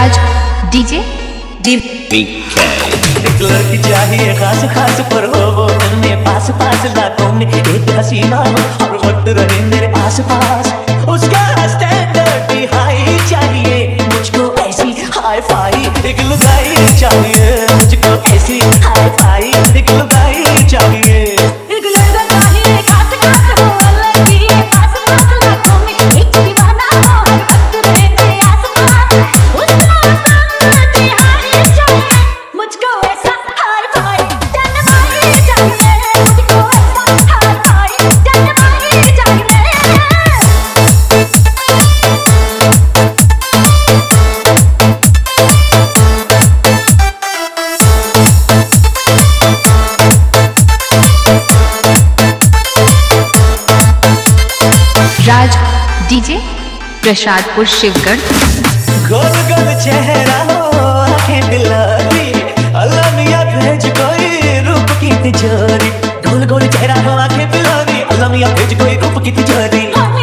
राज DJ एक लड़की चाहिए खास खास पर हो वो मन में पास पास लाखों में एक हसीना हो हर वक्त रहे मेरे आस पास। उसका स्टैंडर्ड भी हाई चाहिए मुझको ऐसी हाई फाई एक लुगाई चाहिए मुझको ऐसी हाई फाई एक लुगाई चाहिए। राज डीजे प्रसादपुर शिवगढ़। गोल गोल चेहरा हो आंखें गुलाबी अल्लाह मियां भेज कोई रूप की तिजोरी। गोल गोल चेहरा हो आंखें गुलाबी अल्लाह मियां भेज कोई रूप की तिजोरी।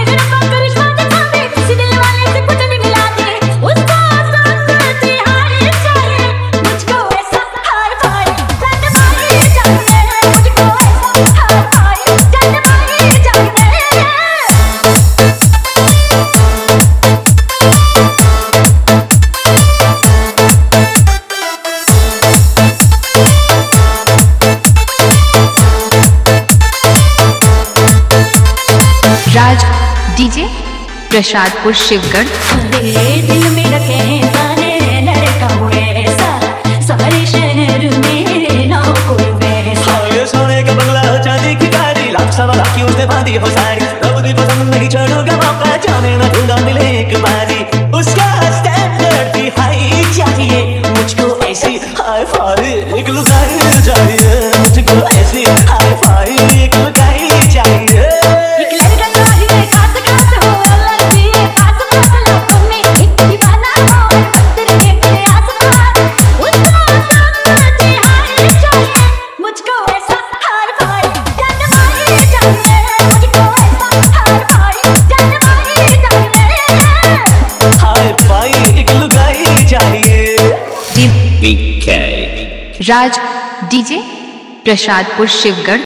राज डीजे प्रसादपुर शिवगढ़। दिल में रखे जाने लड़का हुए ऐसा सारे शहर में ना कोई वैसा। ये सोने का बंगला हो चांदी की गाड़ी लाख सवा लाख की उसने बांधी हो साड़ी। रब दी पसंद नहीं छोड़ूंगा मौका जाने ना दूंगा मिले एक बारी। उसका स्टैंडर्ड भी हाई चाहिए मुझको ऐसी हाई फाई एक लुगाई चाहिए मुझको ऐसी हाई फाई एक लुगाई चाहिए। राज डीजे प्रसादपुर शिवगढ़।